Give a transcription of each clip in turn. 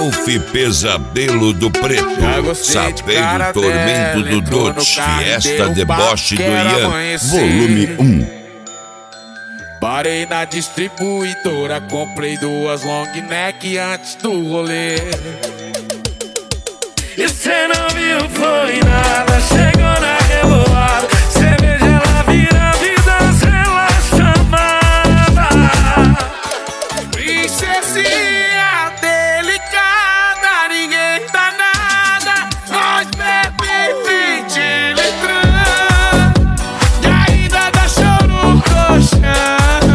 Ralph Pesadelo do Preto, Sapeiro Tormento do Dote, Fiesta Deboche do Ian, volume 1. Parei na distribuidora, comprei 2 long neck antes do rolê. E cê não viu, foi nada, chegou na revoada. Cerveja ela vira vida, ela chamada. Princesinha delicada, ninguém dá nada. Nós bebe 20 litrão e ainda dá show no colchão.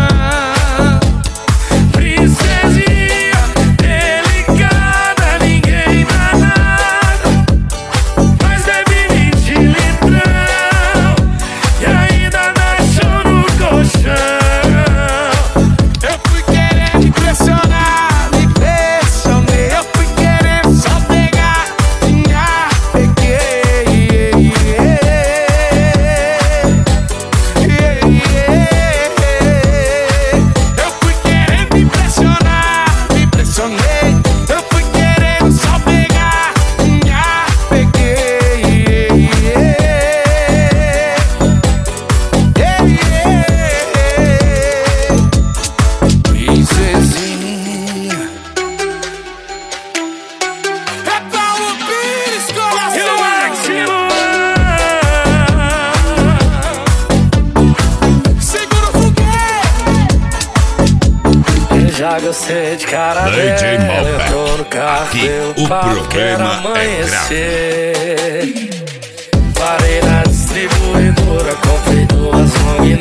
Já gostei de cara dela, entrou no carro, deu papo, quero amanhecer. Parei na distribuidora, comprei 2 long